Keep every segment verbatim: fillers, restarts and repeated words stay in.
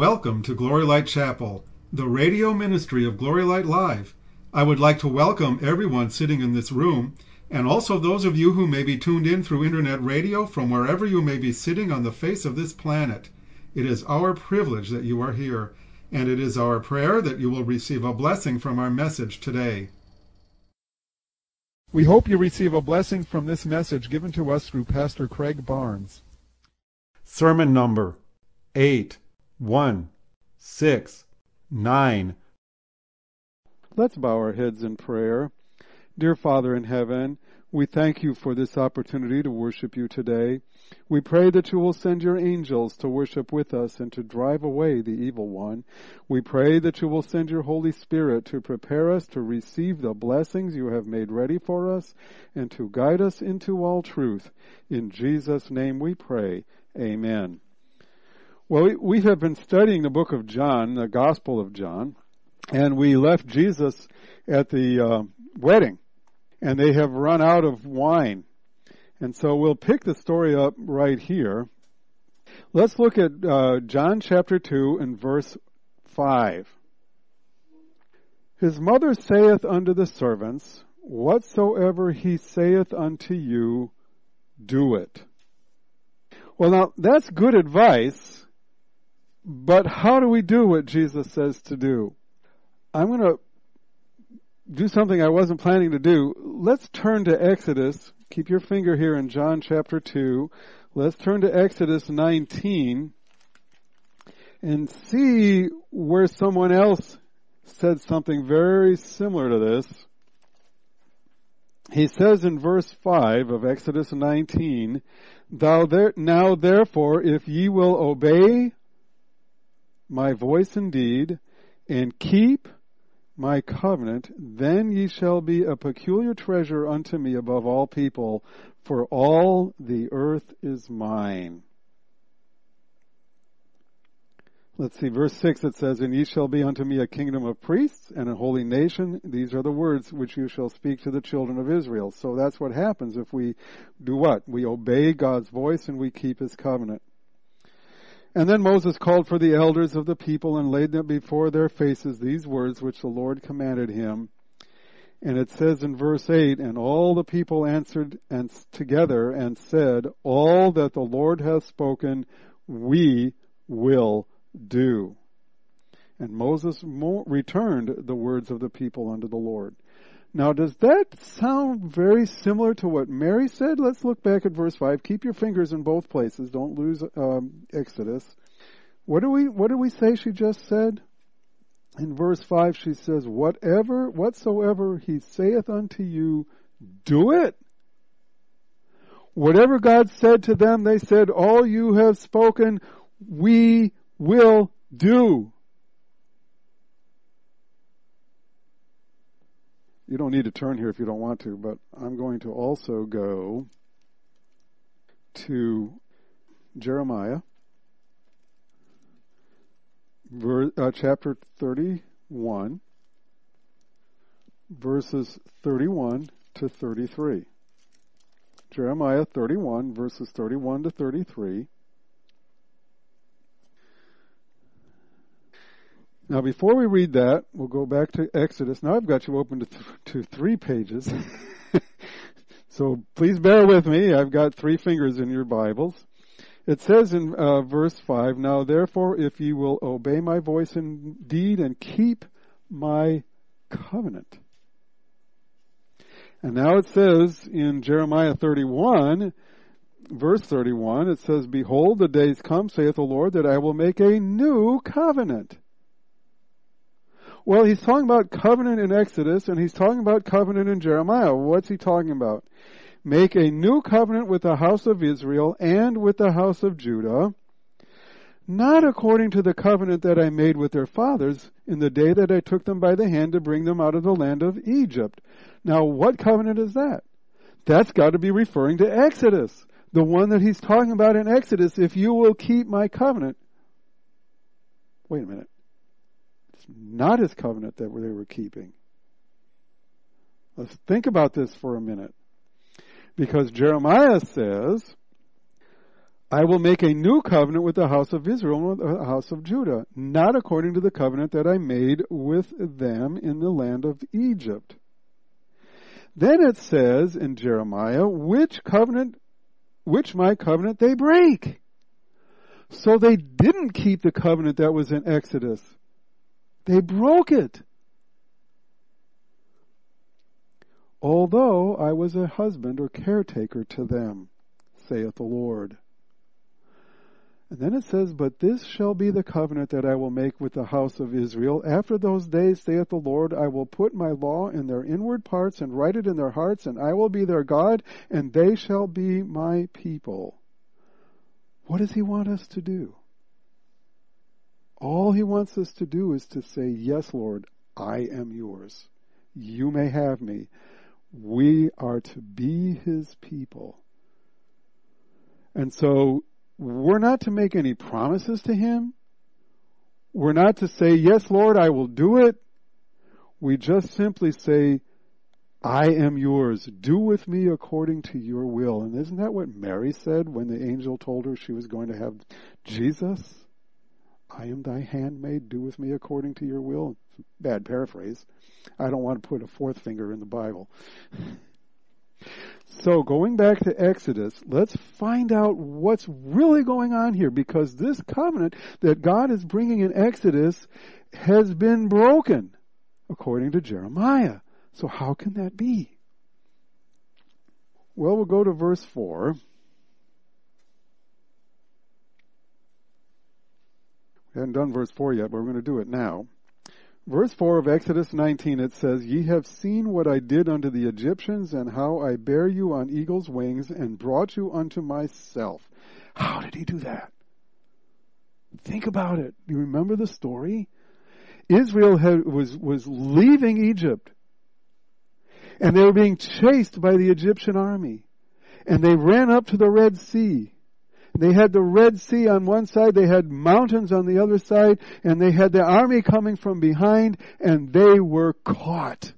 Welcome to Glory Light Chapel, the radio ministry of Glory Light Live. I would like to welcome everyone sitting in this room, and also those of you who may be tuned in through internet radio from wherever you may be sitting on the face of this planet. It is our privilege that you are here, and it is our prayer that you will receive a blessing from our message today. We hope you receive a blessing from this message given to us through Pastor Craig Barnes. Sermon number eight one six nine. Let's bow our heads in prayer. Dear Father in heaven, we thank you for this opportunity to worship you today. We pray that you will send your angels to worship with us and to drive away the evil one. We pray that you will send your Holy Spirit to prepare us to receive the blessings you have made ready for us and to guide us into all truth. In Jesus' name we pray. Amen. Well, we, we have been studying the book of John, the Gospel of John, and we left Jesus at the uh, wedding, and they have run out of wine. And so we'll pick the story up right here. Let's look at uh, John chapter two and verse five. His mother saith unto the servants, whatsoever he saith unto you, do it. Well, now, that's good advice, but how do we do what Jesus says to do? I'm going to do something I wasn't planning to do. Let's turn to Exodus. Keep your finger here in John chapter two. Let's turn to Exodus nineteen and see where someone else said something very similar to this. He says in verse five of Exodus nineteen, Thou there, now therefore, if ye will obey my voice indeed, and keep my covenant, then ye shall be a peculiar treasure unto me above all people, for all the earth is mine. Let's see, verse six, it says, And ye shall be unto me a kingdom of priests and a holy nation. These are the words which you shall speak to the children of Israel. So that's what happens if we do what? We obey God's voice and we keep his covenant. And then Moses called for the elders of the people and laid them before their faces these words which the Lord commanded him. And it says in verse eight, And all the people answered and together and said, All that the Lord hath spoken, we will do. And Moses mo- returned the words of the people unto the Lord. Now, does that sound very similar to what Mary said? Let's look back at verse five. Keep your fingers in both places. Don't lose um, Exodus. What do we what do we say she just said? In verse five, she says, Whatever, whatsoever he saith unto you, do it. Whatever God said to them, they said, All you have spoken, we will do. You don't need to turn here if you don't want to, but I'm going to also go to Jeremiah, ver, uh, chapter thirty-one, verses thirty-one to thirty-three. Jeremiah thirty-one, verses thirty-one to thirty-three. Now, before we read that, we'll go back to Exodus. Now, I've got you open to, th- to three pages. So please bear with me. I've got three fingers in your Bibles. It says in uh, verse five, Now, therefore, if ye will obey my voice indeed and keep my covenant. And now it says in Jeremiah thirty-one, verse thirty-one, it says, Behold, the days come, saith the Lord, that I will make a new covenant. Well, he's talking about covenant in Exodus, and he's talking about covenant in Jeremiah. What's he talking about? Make a new covenant with the house of Israel and with the house of Judah, not according to the covenant that I made with their fathers in the day that I took them by the hand to bring them out of the land of Egypt. Now, what covenant is that? That's got to be referring to Exodus, the one that he's talking about in Exodus, if you will keep my covenant. Wait a minute. Not his covenant that they were keeping. Let's think about this for a minute. Because Jeremiah says, I will make a new covenant with the house of Israel and with the house of Judah, not according to the covenant that I made with them in the land of Egypt. Then it says in Jeremiah, which covenant, which my covenant they break. So they didn't keep the covenant that was in Exodus. They broke it. Although I was a husband or caretaker to them, saith the Lord. And then it says, but this shall be the covenant that I will make with the house of Israel. After those days, saith the Lord, I will put my law in their inward parts and write it in their hearts, and I will be their God, and they shall be my people. What does he want us to do? All he wants us to do is to say, yes, Lord, I am yours. You may have me. We are to be his people. And so, we're not to make any promises to him. We're not to say, yes, Lord, I will do it. We just simply say, I am yours. Do with me according to your will. And isn't that what Mary said when the angel told her she was going to have Jesus? I am thy handmaid. Do with me according to your will. Bad paraphrase. I don't want to put a fourth finger in the Bible. So going back to Exodus, let's find out what's really going on here, because this covenant that God is bringing in Exodus has been broken, according to Jeremiah. So how can that be? Well, we'll go to verse four. We haven't done verse four yet, but we're going to do it now. Verse four of Exodus nineteen, it says, Ye have seen what I did unto the Egyptians, and how I bare you on eagle's wings, and brought you unto myself. How did he do that? Think about it. You remember the story? Israel had, was, was leaving Egypt, and they were being chased by the Egyptian army. And they ran up to the Red Sea. They had the Red Sea on one side, they had mountains on the other side, and they had the army coming from behind, and they were caught.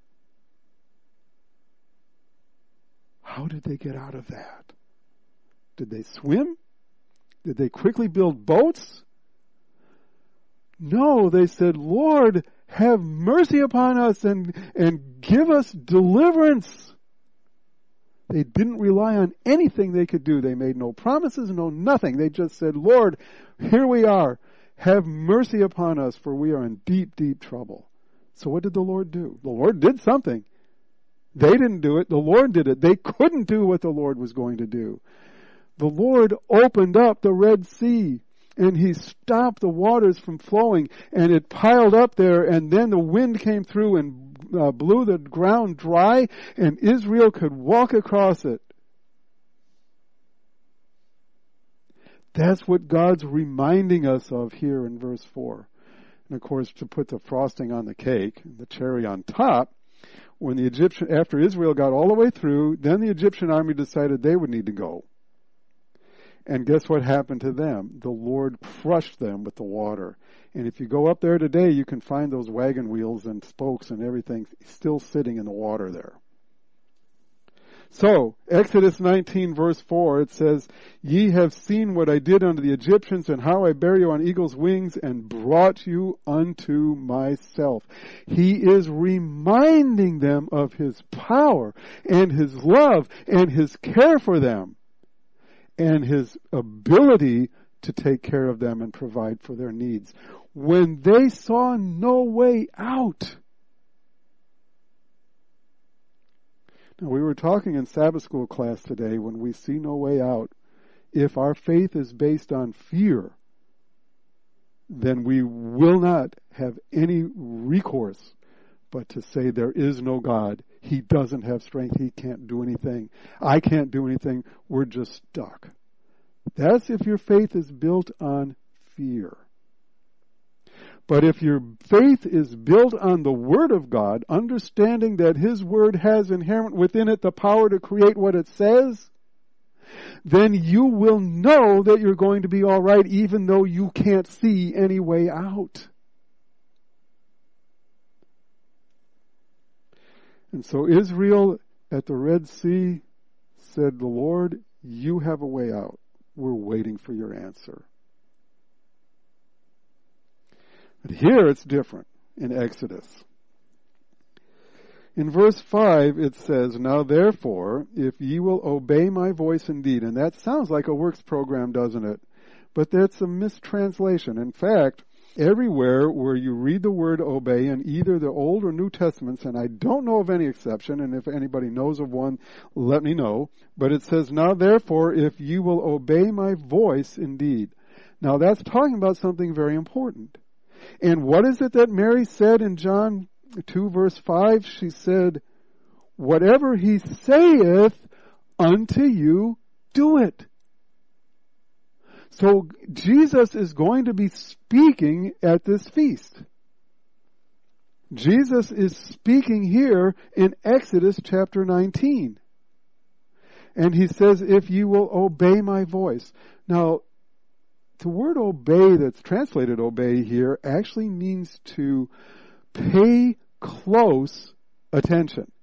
How did they get out of that? Did they swim? Did they quickly build boats? No, they said, Lord, have mercy upon us and, and give us deliverance. They didn't rely on anything they could do. They made no promises, no nothing. They just said, Lord, here we are. Have mercy upon us, for we are in deep, deep trouble. So what did the Lord do? The Lord did something. They didn't do it. The Lord did it. They couldn't do what the Lord was going to do. The Lord opened up the Red Sea, and he stopped the waters from flowing, and it piled up there, and then the wind came through and uh, blew the ground dry, and Israel could walk across it. That's what God's reminding us of here in verse four. And of course, to put the frosting on the cake, the cherry on top, when the Egyptian, after Israel got all the way through, then the Egyptian army decided they would need to go. And guess what happened to them? The Lord crushed them with the water. And if you go up there today, you can find those wagon wheels and spokes and everything still sitting in the water there. So, Exodus nineteen verse four, it says, Ye have seen what I did unto the Egyptians, and how I bare you on eagle's wings, and brought you unto myself. He is reminding them of his power, and his love, and his care for them, and his ability to take care of them and provide for their needs. When they saw no way out. Now, we were talking in Sabbath school class today, when we see no way out, if our faith is based on fear, then we will not have any recourse but to say there is no God. He doesn't have strength. He can't do anything. I can't do anything. We're just stuck. That's if your faith is built on fear. But if your faith is built on the Word of God, understanding that His Word has inherent within it the power to create what it says, then you will know that you're going to be all right, even though you can't see any way out. And so Israel at the Red Sea said, the Lord, you have a way out. we're waiting for your answer. But here it's different in Exodus. In verse five it says, now therefore, if ye will obey my voice indeed, and that sounds like a works program, doesn't it? But that's a mistranslation. In fact, everywhere where you read the word obey in either the Old or New Testaments, and I don't know of any exception, and if anybody knows of one, let me know, but it says, now therefore, if you will obey my voice indeed. Now that's talking about something very important. And what is it that Mary said in John two verse five? She said, whatever he saith unto you, do it. So Jesus is going to be speaking at this feast. Jesus is speaking here in Exodus chapter nineteen. And he says, if you will obey my voice. Now, the word obey that's translated obey here actually means to pay close attention.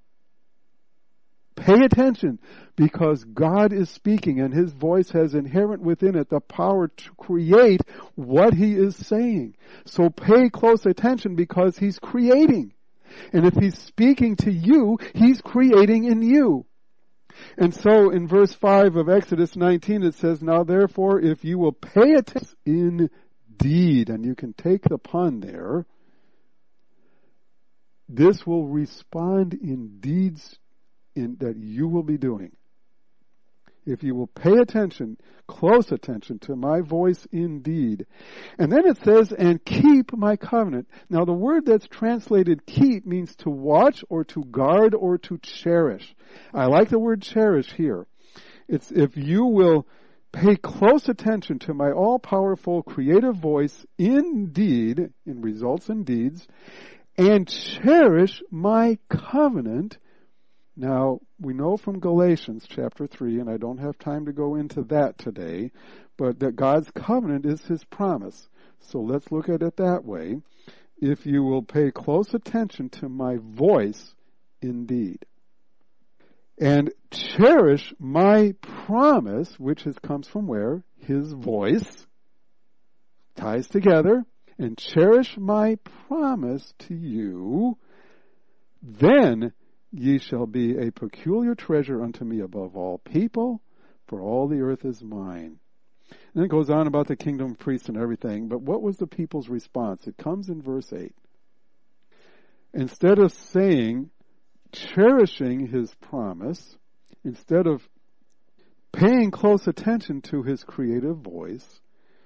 Pay attention, because God is speaking and his voice has inherent within it the power to create what he is saying. So pay close attention, because he's creating. And if he's speaking to you, he's creating in you. And so in verse five of Exodus nineteen it says, now therefore if you will pay attention indeed, and you can take the pun there, this will respond in deeds in, that you will be doing. If you will pay attention, close attention to my voice indeed. And then it says, and keep my covenant. Now the word that's translated keep means to watch or to guard or to cherish. I like the word cherish here. It's if you will pay close attention to my all-powerful creative voice indeed, in results and deeds, and cherish my covenant. Now, we know from Galatians chapter three, and I don't have time to go into that today, but that God's covenant is his promise. So let's look at it that way. If you will pay close attention to my voice indeed, and cherish my promise, which is, comes from where? His voice. Ties together. And cherish my promise to you, then ye shall be a peculiar treasure unto me above all people, for all the earth is mine. And then it goes on about the kingdom of priests and everything, but what was the people's response? It comes in verse eight. Instead of saying, cherishing his promise, instead of paying close attention to his creative voice,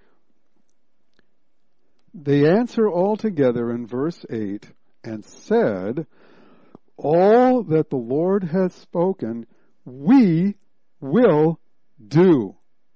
they answer all together in verse eight, and said, all that the Lord hath spoken, we will do.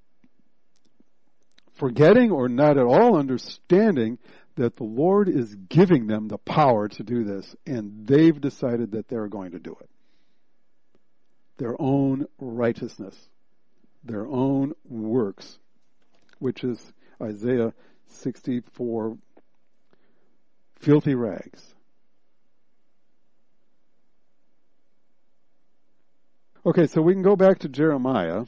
Forgetting or not at all understanding that the Lord is giving them the power to do this, and they've decided that they're going to do it. Their own righteousness, their own works, which is Isaiah sixty-four, filthy rags. Okay, so we can go back to Jeremiah.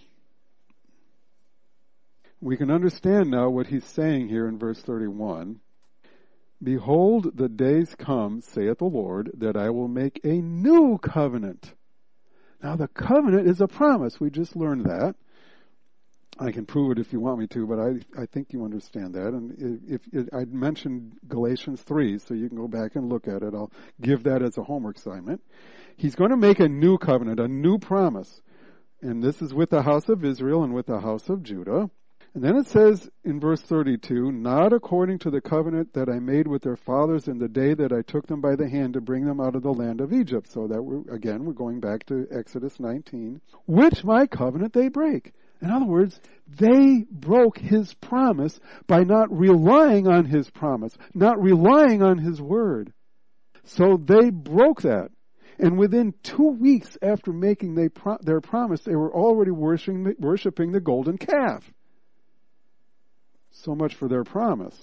We can understand now what he's saying here in verse thirty-one. Behold, the days come, saith the Lord, that I will make a new covenant. Now the covenant is a promise. We just learned that. I can prove it if you want me to, but I, I think you understand that. And if, if I mentioned Galatians three, so you can go back and look at it. I'll give that as a homework assignment. He's going to make a new covenant, a new promise. And this is with the house of Israel and with the house of Judah. And then it says in verse thirty-two, not according to the covenant that I made with their fathers in the day that I took them by the hand to bring them out of the land of Egypt. So that, we're, again, we're going back to Exodus nineteen, which my covenant they break. In other words, they broke his promise by not relying on his promise, not relying on his word. So they broke that. And within two weeks after making they pro- their promise, they were already worshiping the, worshiping the golden calf. So much for their promise.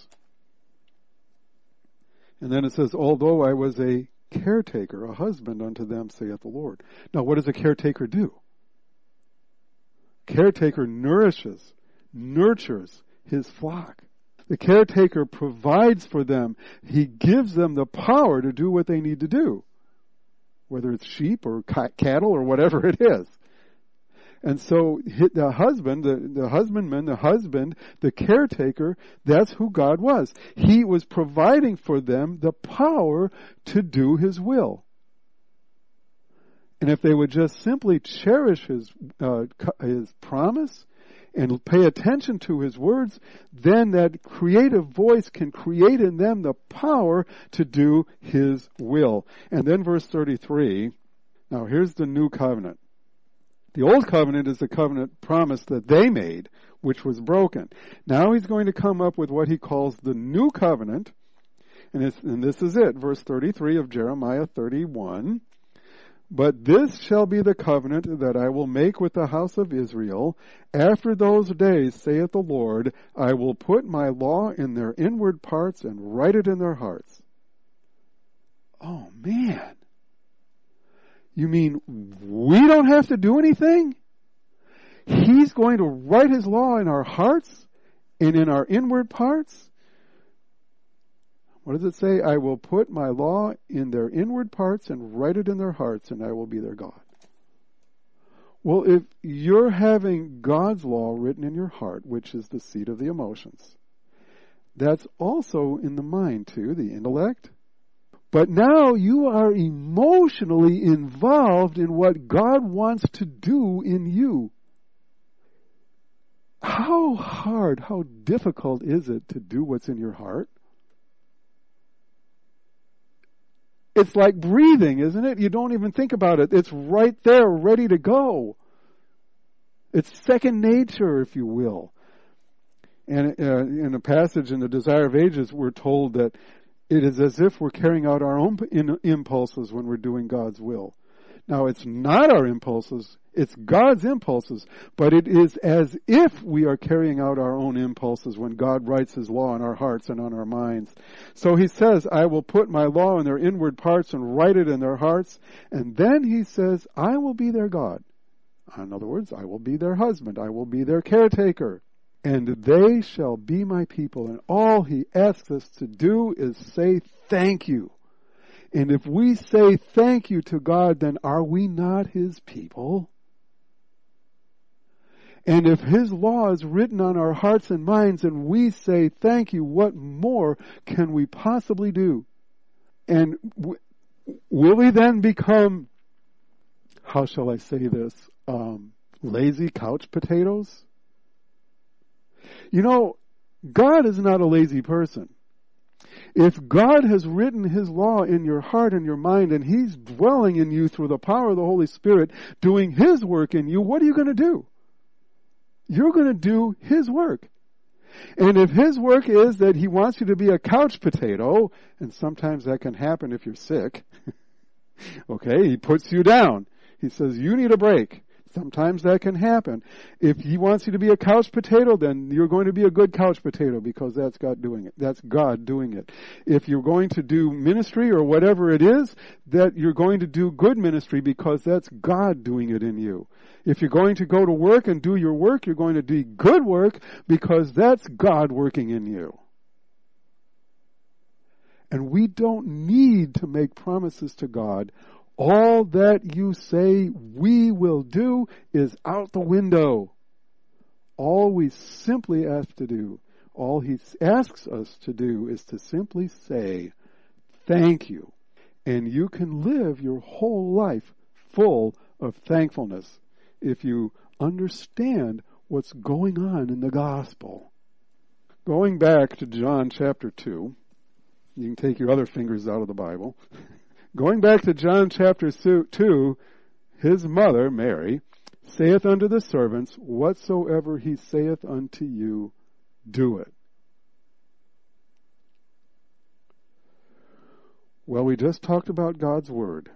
And then it says, although I was a caretaker, a husband unto them, saith the Lord. Now, what does a caretaker do? caretaker nourishes, nurtures his flock. The caretaker provides for them. He gives them the power to do what they need to do, whether it's sheep or cattle or whatever it is. And so the husband, the, the husbandman, the husband, the caretaker, that's who God was. He was providing for them the power to do his will. And if they would just simply cherish his, uh, his promise and pay attention to his words, then that creative voice can create in them the power to do his will. And then verse thirty-three, now here's the new covenant. The old covenant is the covenant promise that they made, which was broken. Now he's going to come up with what he calls the new covenant, and, it's, and this is it, verse thirty-three of Jeremiah thirty-one. But this shall be the covenant that I will make with the house of Israel. After those days, saith the Lord, I will put my law in their inward parts and write it in their hearts. Oh, man. You mean we don't have to do anything? He's going to write his law in our hearts and in our inward parts? What does it say? I will put my law in their inward parts and write it in their hearts, and I will be their God. Well, if you're having God's law written in your heart, which is the seat of the emotions, that's also in the mind too, the intellect. But now you are emotionally involved in what God wants to do in you. How hard, how difficult is it to do what's in your heart? It's like breathing, isn't it? You don't even think about it. It's right there, ready to go. It's second nature, if you will. And uh, in a passage in the Desire of Ages, we're told that it is as if we're carrying out our own in- impulses when we're doing God's will. Now, it's not our impulses, it's God's impulses, but it is as if we are carrying out our own impulses when God writes his law in our hearts and on our minds. So he says, I will put my law in their inward parts and write it in their hearts. And then he says, I will be their God. In other words, I will be their husband. I will be their caretaker. And they shall be my people. And all he asks us to do is say thank you. And if we say thank you to God, then are we not his people? And if his law is written on our hearts and minds and we say thank you, what more can we possibly do? And w- will we then become, how shall I say this, um, lazy couch potatoes? You know, God is not a lazy person. If God has written his law in your heart and your mind and he's dwelling in you through the power of the Holy Spirit, doing his work in you, what are you going to do? You're going to do his work. And if his work is that he wants you to be a couch potato, and sometimes that can happen if you're sick, okay, he puts you down. He says, you need a break. Sometimes that can happen. If he wants you to be a couch potato, then you're going to be a good couch potato because that's God doing it. That's God doing it. If you're going to do ministry or whatever it is, that you're going to do good ministry because that's God doing it in you. If you're going to go to work and do your work, you're going to do good work because that's God working in you. And we don't need to make promises to God. All that you say we will do is out the window. All we simply have to do, all he asks us to do is to simply say, thank you. And you can live your whole life full of thankfulness if you understand what's going on in the gospel. Going back to John chapter two, you can take your other fingers out of the Bible. Going back to John chapter two, his mother, Mary, saith unto the servants, whatsoever he saith unto you, do it. Well, we just talked about God's word.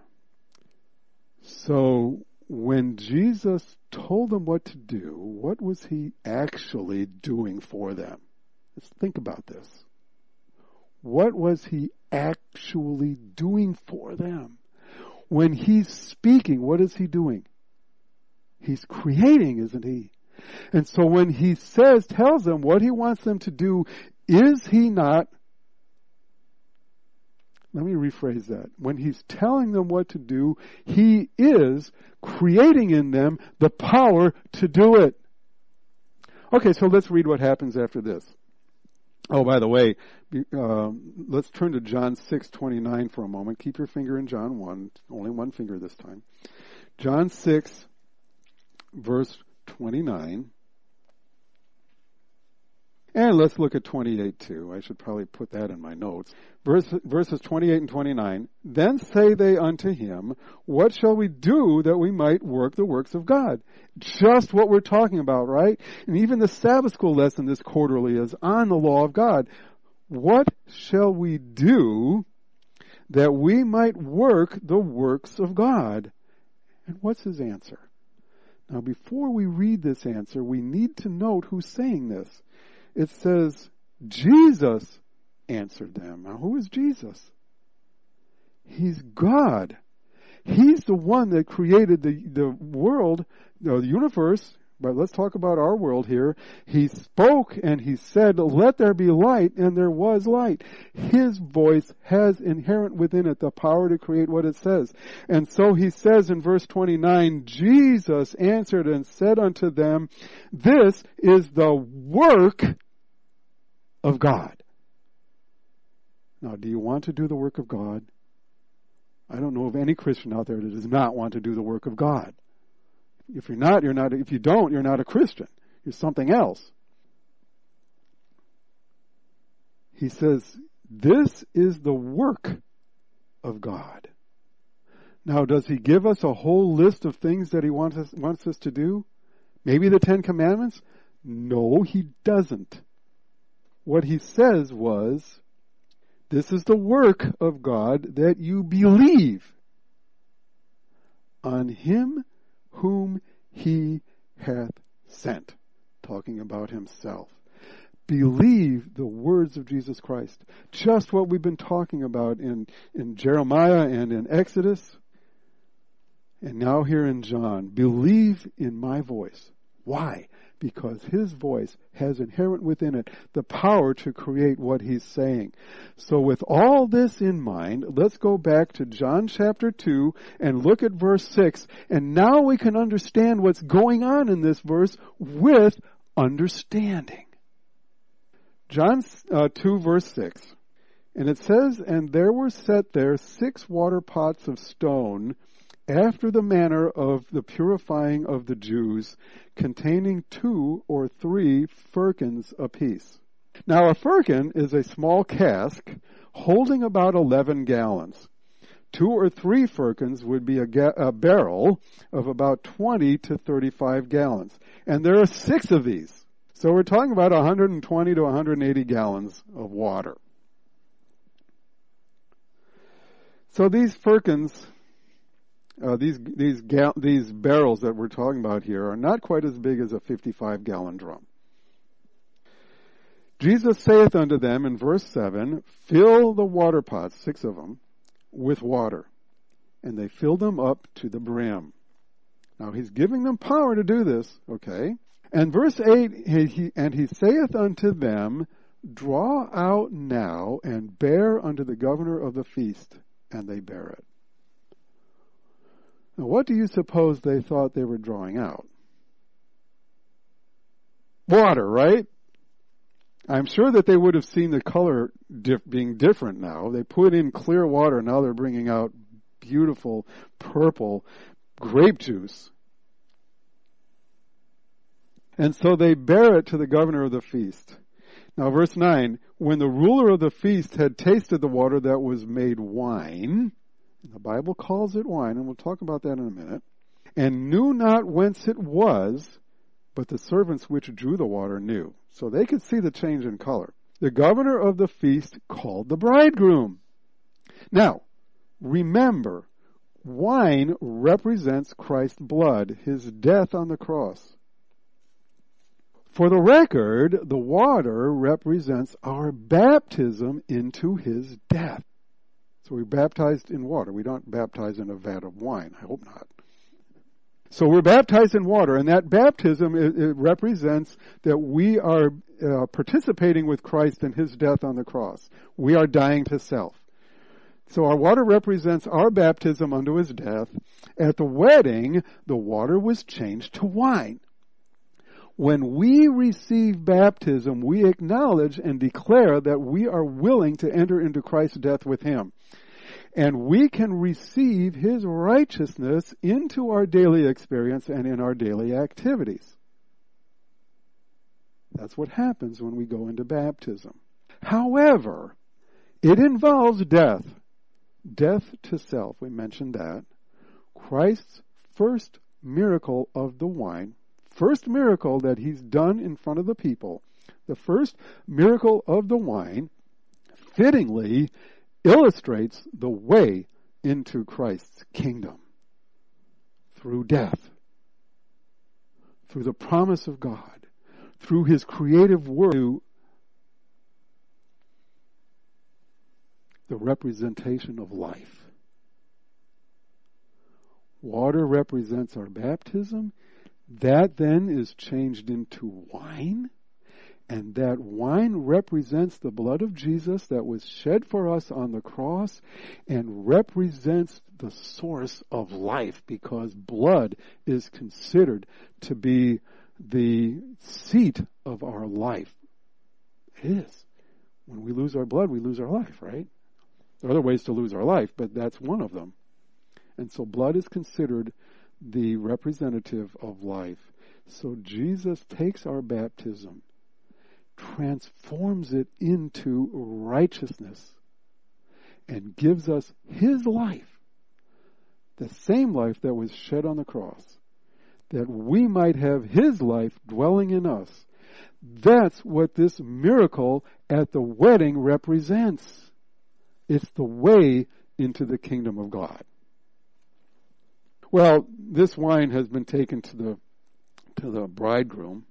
So when Jesus told them what to do, what was he actually doing for them? Let's think about this. What was he actually doing for them? When he's speaking, what is he doing? He's creating, isn't he? And so when he says, tells them what he wants them to do, is he not, let me rephrase that. When he's telling them what to do, he is creating in them the power to do it. Okay, so let's read what happens after this. Oh, by the way, uh, let's turn to John six twenty-nine for a moment. Keep your finger in John one, only one finger this time. John six, verse twenty-nine. And let's look at twenty-eight too. I should probably put that in my notes. Verse, verses twenty-eight and twenty-nine. Then say they unto him, what shall we do that we might work the works of God? Just what we're talking about, right? And even the Sabbath school lesson this quarterly is on the law of God. What shall we do that we might work the works of God? And what's his answer? Now before we read this answer, we need to note who's saying this. It says, Jesus answered them. Now, who is Jesus? He's God. He's the one that created the, the world, the universe, but let's talk about our world here. He spoke and he said, let there be light, and there was light. His voice has inherent within it the power to create what it says. And so he says in verse twenty-nine, Jesus answered and said unto them, this is the work of God. Now, do you want to do the work of God? I don't know of any Christian out there that does not want to do the work of God. If you're not, you're not, if you don't, you're not a Christian. You're something else. He says, this is the work of God. Now, does he give us a whole list of things that he wants us, wants us to do? Maybe the Ten Commandments? No, he doesn't. What he says was, this is the work of God, that you believe on him whom he hath sent. Talking about himself. Believe the words of Jesus Christ. Just what we've been talking about in, in Jeremiah and in Exodus. And now here in John. Believe in my voice. Why? Because his voice has inherent within it the power to create what he's saying. So with all this in mind, let's go back to John chapter two and look at verse six. And now we can understand what's going on in this verse with understanding. John uh, two verse six. And it says, and there were set there six water pots of stone, after the manner of the purifying of the Jews, containing two or three firkins apiece. Now a firkin is a small cask holding about eleven gallons. Two or three firkins would be a, ga- a barrel of about twenty to thirty-five gallons. And there are six of these. So we're talking about one hundred twenty to one hundred eighty gallons of water. So these firkins, Uh, these these ga- these barrels that we're talking about here are not quite as big as a fifty-five gallon drum. Jesus saith unto them in verse seven, fill the water pots, six of them, with water. And they filled them up to the brim. Now he's giving them power to do this, okay? And verse eight, he, he, and he saith unto them, draw out now and bear unto the governor of the feast. And they bear it. Now, what do you suppose they thought they were drawing out? Water, right? I'm sure that they would have seen the color dif- being different now. They put in clear water, now they're bringing out beautiful purple grape juice. And so they bear it to the governor of the feast. Now, verse nine, when the ruler of the feast had tasted the water that was made wine, the Bible calls it wine, and we'll talk about that in a minute, and knew not whence it was, but the servants which drew the water knew. So they could see the change in color. The governor of the feast called the bridegroom. Now, remember, wine represents Christ's blood, his death on the cross. For the record, the water represents our baptism into his death. So we're baptized in water. We don't baptize in a vat of wine. I hope not. So we're baptized in water, and that baptism, it, it represents that we are uh, participating with Christ in his death on the cross. We are dying to self. So our water represents our baptism unto his death. At the wedding, the water was changed to wine. When we receive baptism, we acknowledge and declare that we are willing to enter into Christ's death with him. And we can receive his righteousness into our daily experience and in our daily activities. That's what happens when we go into baptism. However, it involves death. Death to self, we mentioned that. Christ's first miracle of the wine, first miracle that he's done in front of the people, the first miracle of the wine, fittingly illustrates the way into Christ's kingdom through death, through the promise of God, through his creative work, the representation of life. Water represents our baptism. That then is changed into wine. And that wine represents the blood of Jesus that was shed for us on the cross and represents the source of life, because blood is considered to be the seat of our life. It is. When we lose our blood, we lose our life, right? There are other ways to lose our life, but that's one of them. And so blood is considered the representative of life. So Jesus takes our baptism, transforms it into righteousness, and gives us his life, the same life that was shed on the cross, that we might have his life dwelling in us. That's what this miracle at the wedding represents. It's the way into the kingdom of God. Well, this wine has been taken to the to the bridegroom.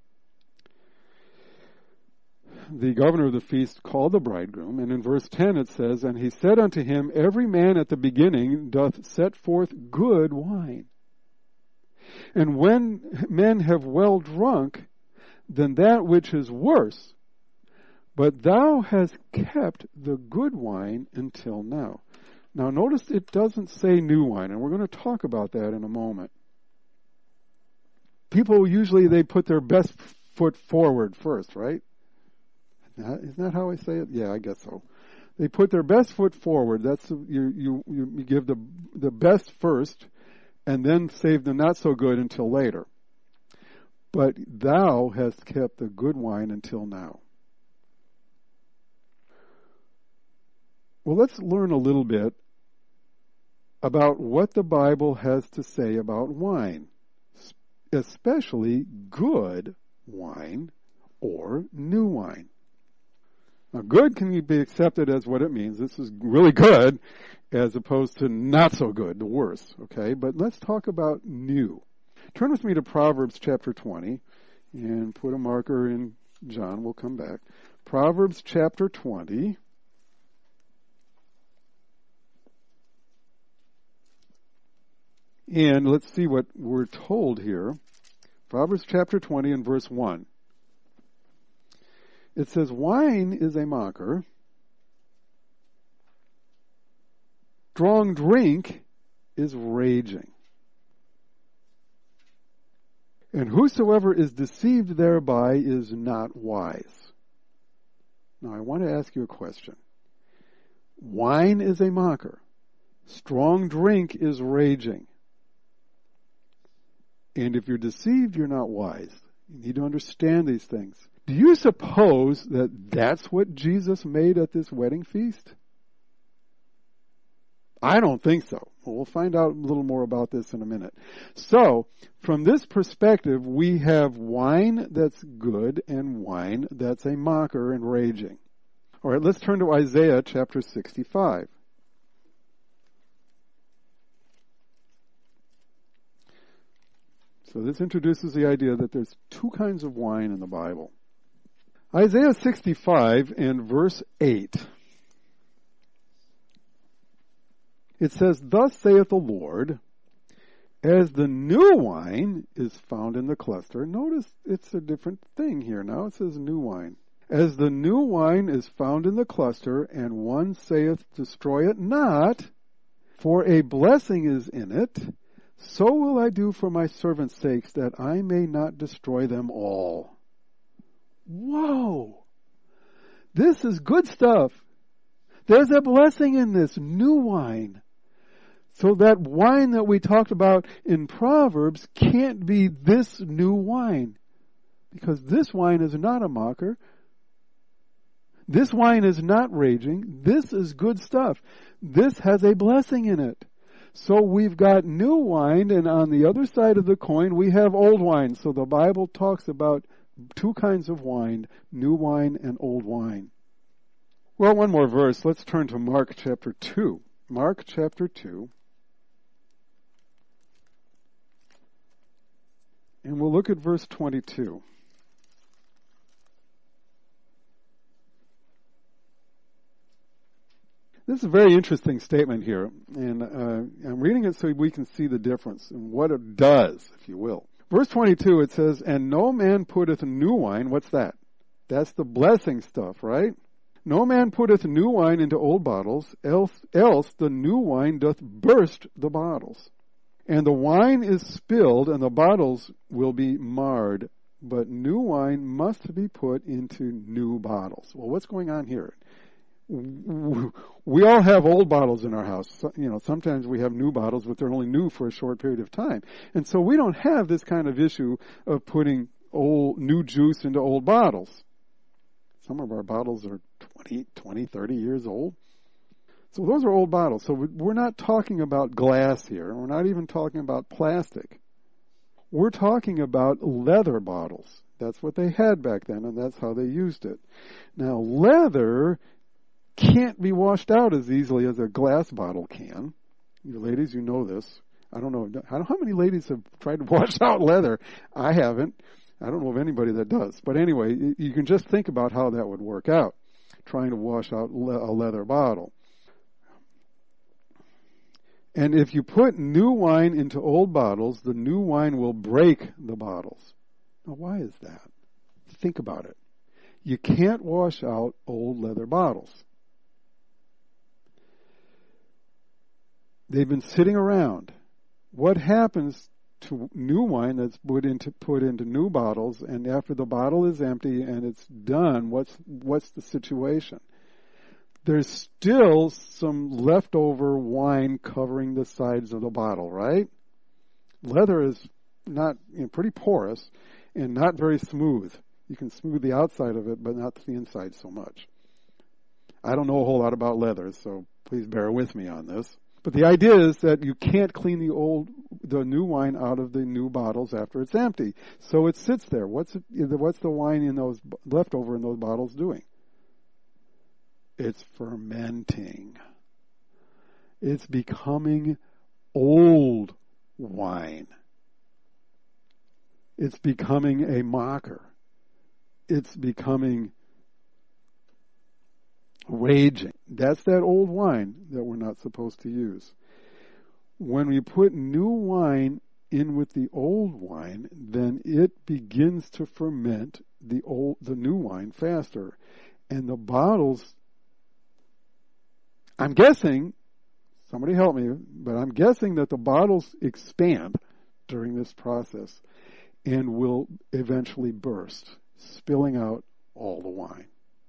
The governor of the feast called the bridegroom, and in verse ten it says, "And he said unto him, Every man at the beginning doth set forth good wine. And when men have well drunk, then that which is worse. But thou hast kept the good wine until now." Now notice it doesn't say new wine, and we're going to talk about that in a moment. People usually, they put their best foot forward first, right? Isn't that how I say it? Yeah, I guess so. They put their best foot forward. That's you. You, you give the the best first, and then save the not so good until later. But thou hast kept the good wine until now. Well, let's learn a little bit about what the Bible has to say about wine, especially good wine or new wine. Now, good can be accepted as what it means. This is really good, as opposed to not so good, the worse, okay? But let's talk about new. Turn with me to Proverbs chapter twenty, and put a marker in John. We'll come back. Proverbs chapter twenty. And let's see what we're told here. Proverbs chapter twenty and verse one. It says, "Wine is a mocker. Strong drink is raging. And whosoever is deceived thereby is not wise." Now I want to ask you a question. Wine is a mocker. Strong drink is raging. And if you're deceived, you're not wise. You need to understand these things. Do you suppose that that's what Jesus made at this wedding feast? I don't think so. We'll find out a little more about this in a minute. So, from this perspective, we have wine that's good and wine that's a mocker and raging. All right, let's turn to Isaiah chapter sixty-five. So this introduces the idea that there's two kinds of wine in the Bible. Isaiah sixty-five and verse eight. It says, "Thus saith the Lord, As the new wine is found in the cluster, notice it's a different thing here now. It says new wine. As the new wine is found in the cluster, and one saith, destroy it not, for a blessing is in it, so will I do for my servants' sakes, that I may not destroy them all. Whoa! This is good stuff. There's a blessing in this new wine. So that wine that we talked about in Proverbs can't be this new wine. Because this wine is not a mocker. This wine is not raging. This is good stuff. This has a blessing in it. So we've got new wine, and on the other side of the coin we have old wine. So the Bible talks about two kinds of wine, new wine and old wine. Well, one more verse. Let's turn to Mark chapter two. Mark chapter two. And we'll look at verse twenty-two. This is a very interesting statement here, and uh, I'm reading it so we can see the difference and what it does, if you will. Verse twenty-two, it says, and no man putteth new wine. What's that? That's the blessing stuff, right? No man putteth new wine into old bottles, else, else the new wine doth burst the bottles. And the wine is spilled, and the bottles will be marred, but new wine must be put into new bottles. Well, what's going on here? We all have old bottles in our house. You know, sometimes we have new bottles, but they're only new for a short period of time. And so we don't have this kind of issue of putting old, new juice into old bottles. Some of our bottles are twenty, twenty, thirty years old. So those are old bottles. So we're not talking about glass here. We're not even talking about plastic. We're talking about leather bottles. That's what they had back then, and that's how they used it. Now, leather can't be washed out as easily as a glass bottle can. You ladies, you know this. I don't know. I don't know how many ladies have tried to wash out leather. I haven't. I don't know of anybody that does. But anyway, you can just think about how that would work out, trying to wash out a leather bottle. And if you put new wine into old bottles, the new wine will break the bottles. Now, why is that? Think about it. You can't wash out old leather bottles. They've been sitting around. What happens to new wine that's put into put into new bottles, and after the bottle is empty and it's done, what's what's the situation? There's still some leftover wine covering the sides of the bottle, right? Leather is not, you know, pretty porous and not very smooth. You can smooth the outside of it, but not the inside so much. I don't know a whole lot about leather, so please bear with me on this. But the idea is that you can't clean the old, the new wine out of the new bottles after it's empty. So it sits there. What's it, what's the wine in those leftover in those bottles doing? It's fermenting. It's becoming old wine. It's becoming a mocker. It's becoming raging. That's that old wine that we're not supposed to use. When we put new wine in with the old wine, then it begins to ferment the old, the new wine faster. And the bottles, I'm guessing, somebody help me, but I'm guessing that the bottles expand during this process and will eventually burst, spilling out all the wine.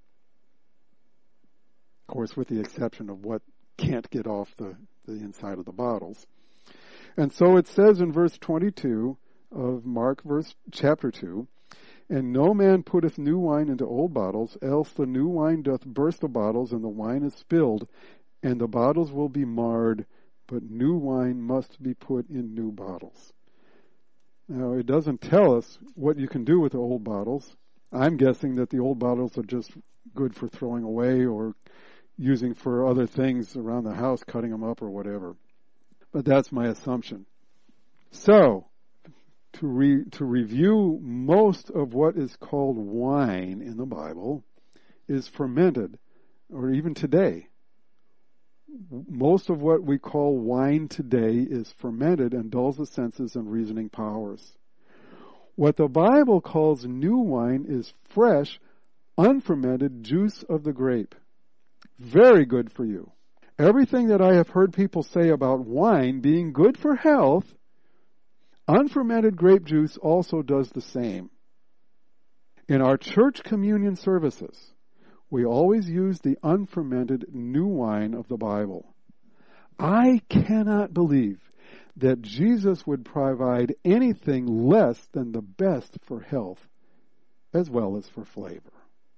Of course, with the exception of what can't get off the, the inside of the bottles. And so it says in verse twenty-two of Mark verse chapter two, and no man putteth new wine into old bottles, else the new wine doth burst the bottles, and the wine is spilled, and the bottles will be marred, but new wine must be put in new bottles. Now, it doesn't tell us what you can do with the old bottles. I'm guessing that the old bottles are just good for throwing away or using for other things around the house, cutting them up or whatever. But that's my assumption. So, to re, to review, most of what is called wine in the Bible is fermented, or even today, most of what we call wine today is fermented and dulls the senses and reasoning powers. What the Bible calls new wine is fresh, unfermented juice of the grape. Very good for you. Everything that I have heard people say about wine being good for health, unfermented grape juice also does the same. In our church communion services, we always use the unfermented new wine of the Bible. I cannot believe that Jesus would provide anything less than the best for health as well as for flavor.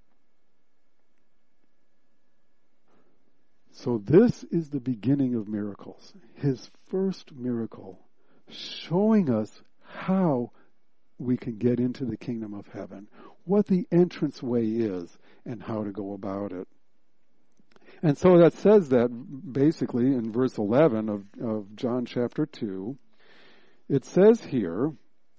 So this is the beginning of miracles. His first miracle, showing us how we can get into the kingdom of heaven, what the entrance way is, and how to go about it. And so that says that basically in verse eleven of, of John chapter two. It says here,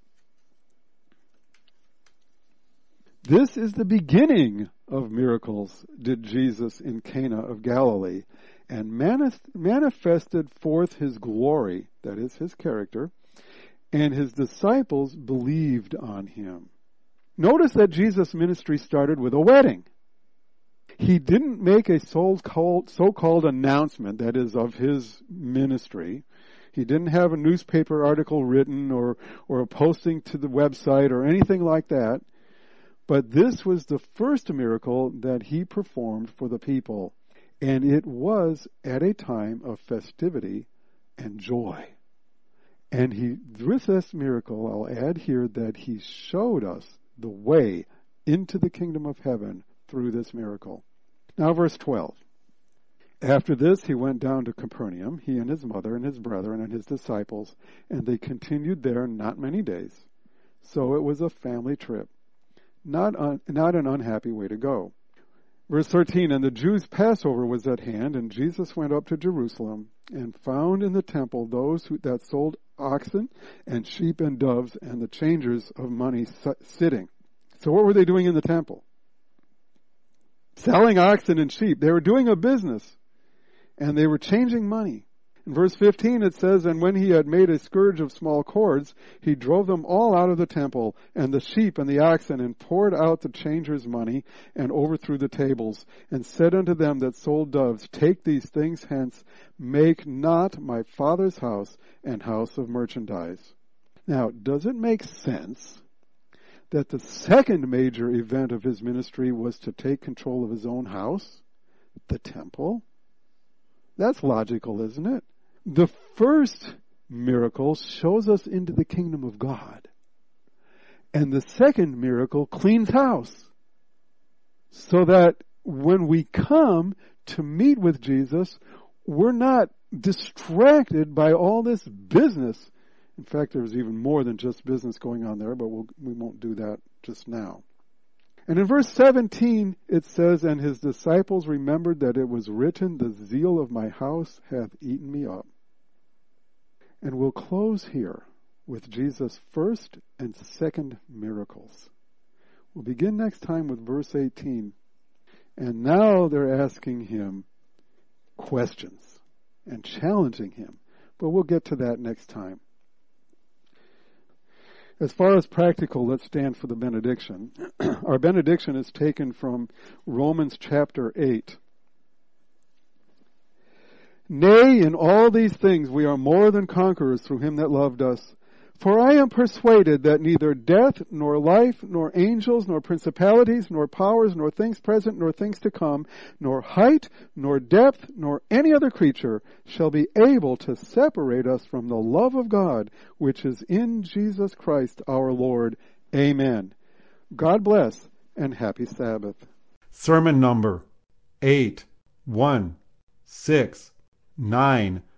this is the beginning of miracles did Jesus in Cana of Galilee, and manif- manifested forth his glory, that is his character, and his disciples believed on him. Notice that Jesus' ministry started with a wedding. He didn't make a so-called, so-called announcement, that is, of his ministry. He didn't have a newspaper article written or, or a posting to the website or anything like that. But this was the first miracle that he performed for the people. And it was at a time of festivity and joy. And he, with this miracle, I'll add here that he showed us the way into the kingdom of heaven through this miracle. Now verse twelve. After this he went down to Capernaum, he and his mother and his brethren and his disciples, and they continued there not many days. So it was a family trip, not un, not an unhappy way to go. Verse thirteen, and the Jews' Passover was at hand, and Jesus went up to Jerusalem, and found in the temple those who, that sold oxen and sheep and doves, and the changers of money sitting. So what were they doing in the temple? Selling oxen and sheep. They were doing a business, and they were changing money. In verse fifteen it says, and when he had made a scourge of small cords, he drove them all out of the temple, and the sheep and the oxen, and poured out the changers' money, and overthrew the tables, and said unto them that sold doves, take these things hence, make not my Father's house an house of merchandise. Now, does it make sense that the second major event of his ministry was to take control of his own house, the temple? That's logical, isn't it? The first miracle shows us into the kingdom of God. And the second miracle cleans house. So that when we come to meet with Jesus, we're not distracted by all this business. In fact, there's even more than just business going on there, but we'll, we won't do that just now. And in verse seventeen, it says, and his disciples remembered that it was written, the zeal of my house hath eaten me up. And we'll close here with Jesus' first and second miracles. We'll begin next time with verse eighteen. And now they're asking him questions and challenging him. But we'll get to that next time. As far as practical, let's stand for the benediction. Our benediction is taken from Romans chapter eight. Nay, in all these things we are more than conquerors through him that loved us. For I am persuaded that neither death, nor life, nor angels, nor principalities, nor powers, nor things present, nor things to come, nor height, nor depth, nor any other creature shall be able to separate us from the love of God, which is in Jesus Christ our Lord. Amen. God bless, and happy Sabbath. Sermon number eight one six nine